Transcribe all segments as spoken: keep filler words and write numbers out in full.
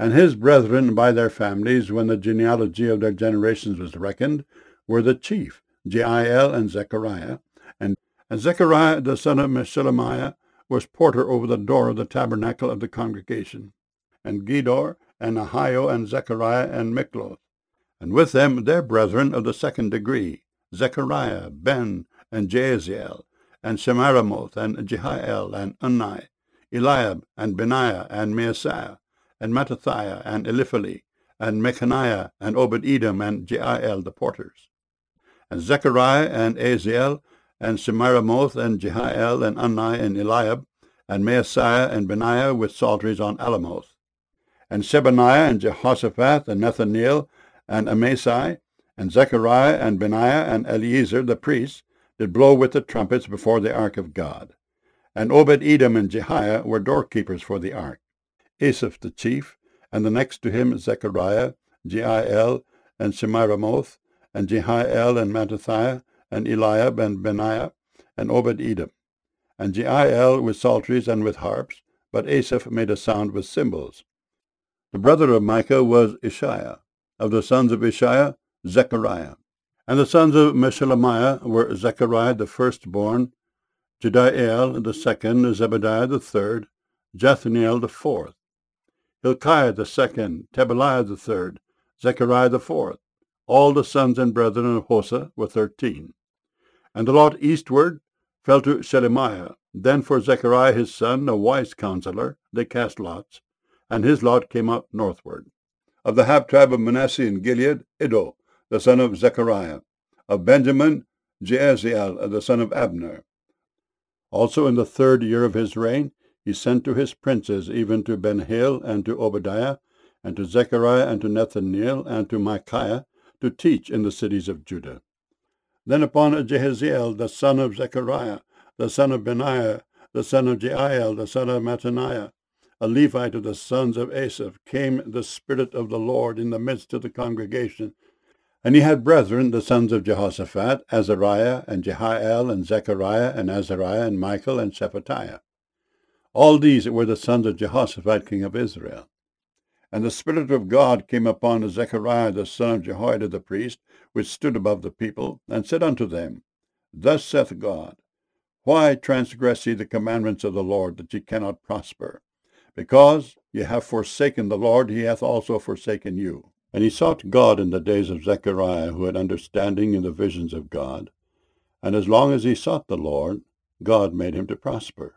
And his brethren by their families, when the genealogy of their generations was reckoned, were the chief, Jeiel and Zechariah. And, and Zechariah the son of Meshilemiah was porter over the door of the tabernacle of the congregation. And Gedor, and Ahio, and Zechariah, and Mikloth. And with them their brethren of the second degree, Zechariah, Ben, and Jaasiel, and Shemiramoth, and Jehiel, and Unni, Eliab, and Benaiah, and Maaseiah, and Mattithiah, and Eliphali, and Mechaniah, and Obed-Edom, and Jeiel the porters. And Zechariah, and Aziel, and Shemiramoth, and Jehiel, and Unni, and Eliab, and Maaseiah, and Benaiah with psalteries on Alamoth. And Shebaniah, and Jehoshaphat, and Nethaneel, and Amasai, and Zechariah, and Benaiah, and Eliezer the priests, did blow with the trumpets before the ark of God. And Obed-Edom and Jehiah were doorkeepers for the ark. Asaph the chief, and the next to him Zechariah, Jeiel, and Shemiramoth, and Jehiel, and Mattithiah, and Eliab, and Benaiah, and Obed-Edom. And Jeiel with psalteries and with harps, but Asaph made a sound with cymbals. The brother of Micah was Ishiah. Of the sons of Ishiah, Zechariah. And the sons of Meshilemiah were Zechariah the firstborn, Jediael the second, Zebadiah the third, Jathniel the fourth, Hilkiah the second, Tebaliah the third, Zechariah the fourth. All the sons and brethren of Hosah were thirteen. And the lot eastward fell to Shelemiah. Then for Zechariah his son, a wise counselor, they cast lots, and his lot came up northward. Of the half tribe of Manasseh in Gilead, Iddo, the son of Zechariah. Of Benjamin, Jaaziel, the son of Abner. Also in the third year of his reign, he sent to his princes, even to Ben-Hail, and to Obadiah, and to Zechariah, and to Nethaneel, and to Micaiah, to teach in the cities of Judah. Then upon Jehaziel, the son of Zechariah, the son of Benaiah, the son of Jeiel, the son of Mattaniah, a Levite of the sons of Asaph, came the Spirit of the Lord in the midst of the congregation. And he had brethren, the sons of Jehoshaphat, Azariah, and Jehiel, and Zechariah, and Azariah, and Michael, and Shephatiah. All these were the sons of Jehoshaphat, king of Israel. And the Spirit of God came upon Zechariah, the son of Jehoiada the priest, which stood above the people, and said unto them, Thus saith God, Why transgress ye the commandments of the Lord, that ye cannot prosper? Because ye have forsaken the Lord, he hath also forsaken you. And he sought God in the days of Zechariah, who had understanding in the visions of God. And as long as he sought the Lord, God made him to prosper.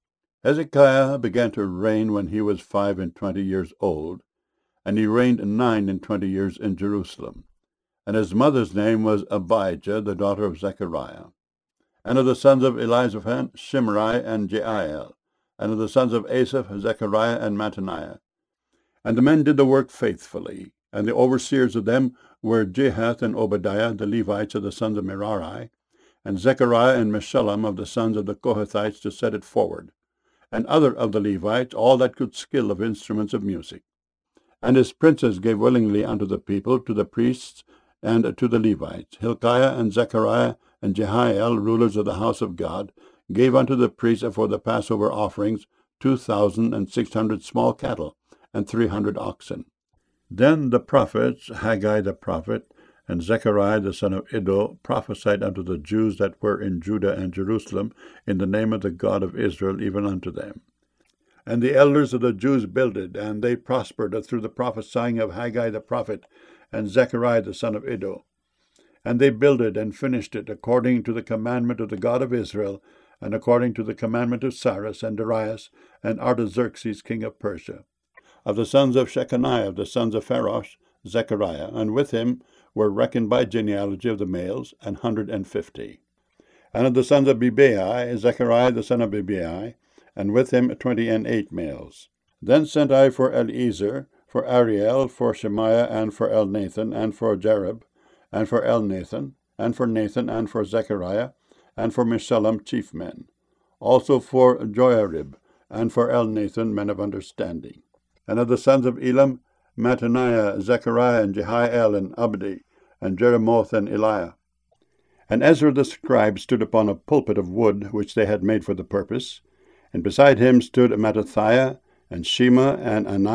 Hezekiah began to reign when he was five and twenty years old, and he reigned nine and twenty years in Jerusalem. And his mother's name was Abijah, the daughter of Zechariah. And of the sons of Elizaphan, Shimri and Jeiel. And of the sons of Asaph, Zechariah and Mattaniah. And the men did the work faithfully, and the overseers of them were Jehath and Obadiah, the Levites of the sons of Merari, and Zechariah and Meshullam of the sons of the Kohathites to set it forward, and other of the Levites, all that could skill of instruments of music. And his princes gave willingly unto the people, to the priests, and to the Levites. Hilkiah and Zechariah and Jehiel, rulers of the house of God, gave unto the priests for the Passover offerings two thousand and six hundred small cattle, and three hundred oxen. Then the prophets, Haggai the prophet, and Zechariah the son of Iddo, prophesied unto the Jews that were in Judah and Jerusalem, in the name of the God of Israel, even unto them. And the elders of the Jews builded, and they prospered through the prophesying of Haggai the prophet, and Zechariah the son of Iddo. And they builded and finished it, according to the commandment of the God of Israel, and according to the commandment of Cyrus and Darius and Artaxerxes king of Persia. Of the sons of Shechaniah, of the sons of Pharosh, Zechariah, and with him were reckoned by genealogy of the males an hundred and fifty. And of the sons of Bebai, Zechariah the son of Bebai, and with him twenty and eight males. Then sent I for Eliezer, for Ariel, for Shemaiah, and for Elnathan, and for Jarib, and for Elnathan, and for Nathan, and for Zechariah, and for Meshullam chief men, also for Joiarib, and for Elnathan men of understanding. And of the sons of Elam, Mattaniah, Zechariah, and Jehiel, and Abdi, and Jeremoth, and Eliah. And Ezra the scribe stood upon a pulpit of wood, which they had made for the purpose, and beside him stood Mattithiah, and Shema, and Ananiah,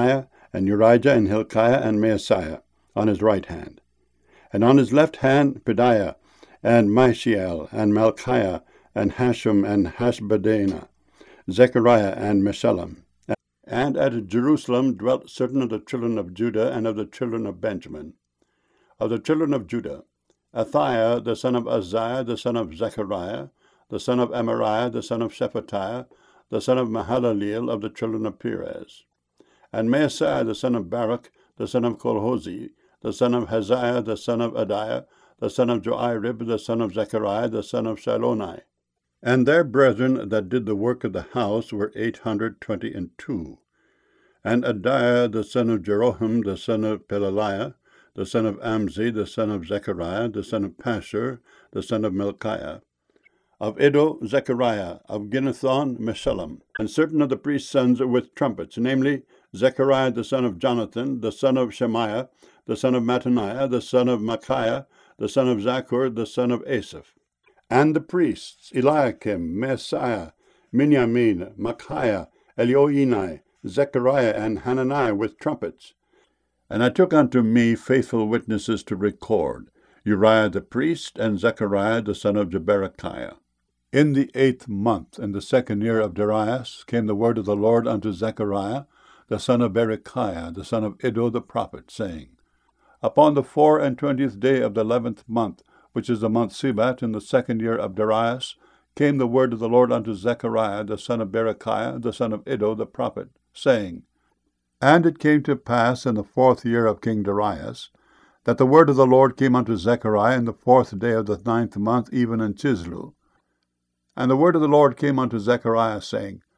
and Urijah and Hilkiah and Maaseiah on his right hand. And on his left hand Pedaiah and Mishael and Malchiah and Hashum and Hashbaddanah, Zechariah and Meshullam. And at Jerusalem dwelt certain of the children of Judah and of the children of Benjamin. Of the children of Judah, Athaiah the son of Uzziah, the son of Zechariah, the son of Amariah, the son of Shephatiah, the son of Mahalaleel of the children of Perez. And Maaseiah the son of Baruch, the son of Kolhozi, the son of Haziah, the son of Adiah, the son of Joirib, the son of Zechariah, the son of Shilonai. And their brethren that did the work of the house were eight hundred twenty and two. And Adiah the son of Jeroham, the son of Pelaliah, the son of Amzi, the son of Zechariah, the son of Pashur, the son of Melchiah. Of Iddo, Zechariah, of Ginnethon, Meshullam, and certain of the priest's sons with trumpets, namely Zechariah the son of Jonathan, the son of Shemaiah, the son of Mattaniah, the son of Micaiah, the son of Zachor, the son of Asaph. And the priests, Eliakim, Maaseiah, Miniamin, Micaiah, Elioenai, Zechariah, and Hananiah with trumpets. And I took unto me faithful witnesses to record, Uriah the priest, and Zechariah the son of Jeberechiah. In the eighth month, in the second year of Darius, came the word of the Lord unto Zechariah, the son of Berechiah, the son of Iddo the prophet, saying, Upon the four and twentieth day of the eleventh month, which is the month Sibat, in the second year of Darius, came the word of the Lord unto Zechariah, the son of Berechiah, the son of Iddo the prophet, saying, And it came to pass in the fourth year of King Darius, that the word of the Lord came unto Zechariah in the fourth day of the ninth month, even in Chislu. And the word of the Lord came unto Zechariah, saying,